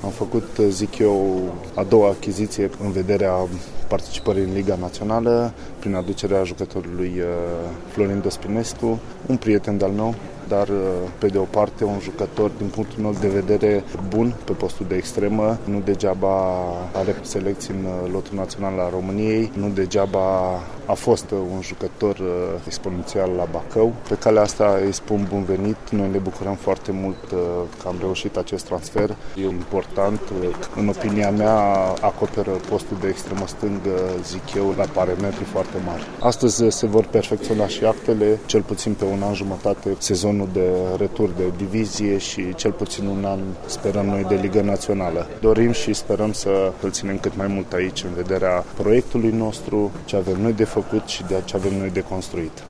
Am făcut, zic eu, a doua achiziție în vederea participării în Liga Națională prin aducerea jucătorului Florin Dăspinescu, un prieten de-al meu, dar pe de o parte un jucător din punctul meu de vedere bun pe postul de extremă. Nu degeaba are selecții în lotul național al României, nu degeaba a fost un jucător exponențial la Bacău. Pe calea asta îi spun bun venit, noi ne bucurăm foarte mult că am reușit acest transfer. E important, în opinia mea acoperă postul de extremă stângă, zic eu, la parametri foarte mari. Astăzi se vor perfecționa și actele, cel puțin pe un an jumătate, sezonul de retur de divizie și cel puțin un an sperăm noi de Liga Națională. Dorim și sperăm să îl ținem cât mai mult aici în vederea proiectului nostru, ce avem noi de făcut și de ce avem noi de construit.